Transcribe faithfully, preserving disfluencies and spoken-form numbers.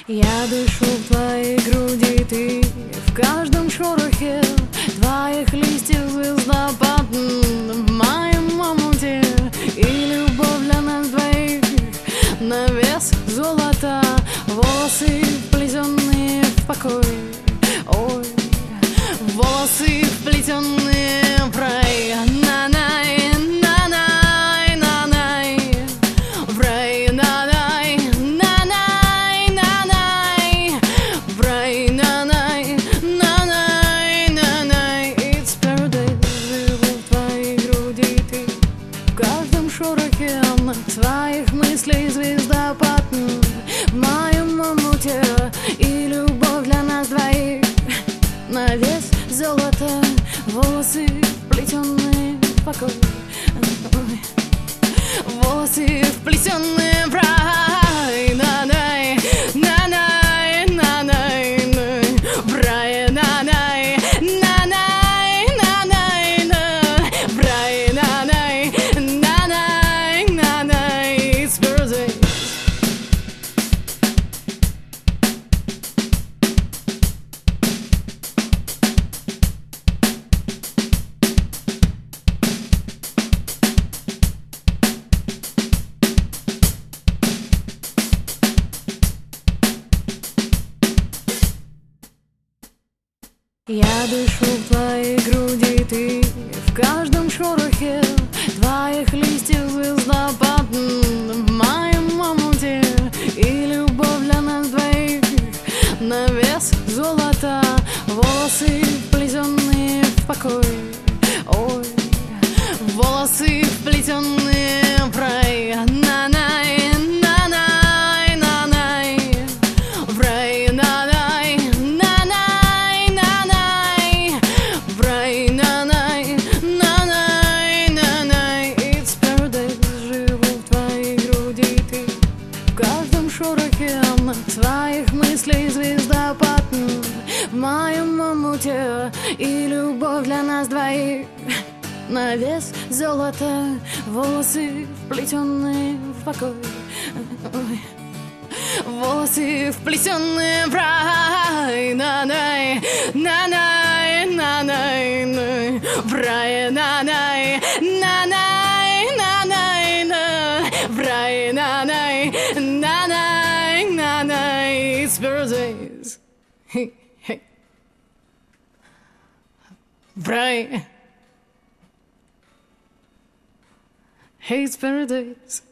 Я дышу в твоей груди, ты в каждом шорохе твоих листьев звездопад в моем омуте. И любовь для нас двоих на вес золота. Волосы вплетенные в покой, ой, волосы вплетенные в рай. На-най, на-най, на-най, в рай, на-най, на-най, на-най, в рай, на-най, на-най, на-най. It's paradise, живу в твоей груди, ты в каждом шорохе твоих мыслей звездопад в моем омуте. И любовь для нас двоих на вес золота. Волосы вплетенные в покой, волосы вплетенные в рай. На-най, на-най, на-най, в рай, на-най, на-най, на-най, в рай, на-най, на-най, на-най. It's paradise. Я дышу в твоей груди, ты в каждом шорохе твоих листьев звездопад в моем омуте. И любовь для нас двоих на вес золота. Волосы вплетенные в покой, ой, волосы вплетенные в рай. На-най, на-най, на-най, в рай, на-най, на-най, на-най, в рай, на-най, на-най, на-най. It's paradise, живу в твоей груди, ты в каждом шорохе твоих мыслей звездопад в моем омуте. И любовь для нас двоих на вес золота. Волосы вплетенные в покой, ой, волосы вплетенные в рай. На-най, на-най, на-най, в рай, на-най, на-най, на-най, в рай, на-най, на-най, на-най. It's paradise. Hey, hey. В рай. Hey, it's paradise.